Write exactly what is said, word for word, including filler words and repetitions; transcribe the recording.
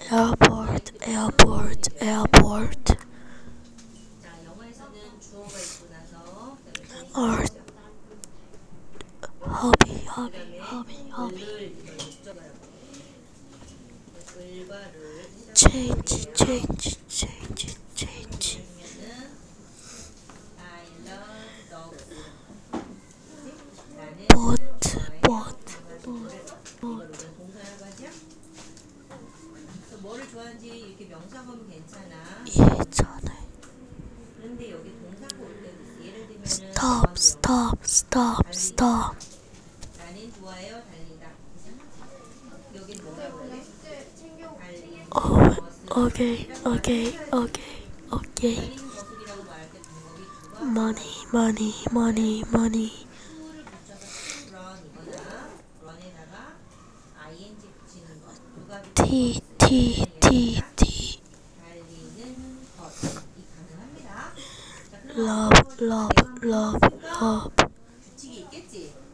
airport, airport, airport. 자, 영어에서는 주어가 있고 나서 그다음에 art, 동사가 있죠. hobby, hobby, 그다음에 hobby, hobby. 을을 이걸 목적어라고 해. 을과 를 change, change, change, change. 그러면은 I love dogs. 나는 boat, 좋아해요. boat, 강아지들을. boat, 이걸 boat. 우리가 동사라고 하죠. 그래서 뭐를 좋아하는지 이렇게 명사하면 괜찮아. 예전에. 그런데 여기 동사가 올 때도 있어. 예를 들면은 stop, stop, stop, stop. 나는 좋아해요. 달리다. 이상하지? 여긴 뭐라고 그래? 달리는 Oh, 것을. okay, okay, okay, okay. 달리는 것을이라고 말할 때 방법이 두 가지. money, money, money, money. to를 붙여서 to run 이거나 run에다가 ing 붙이는 것. 두 가지 T, 방법이 T, 있어요. T, T. 달리는 것이 가능합니다. 자, 그럼 love, 앞으로 love, 내가 한번 love, 해봤으니까 love. 규칙이 있겠지?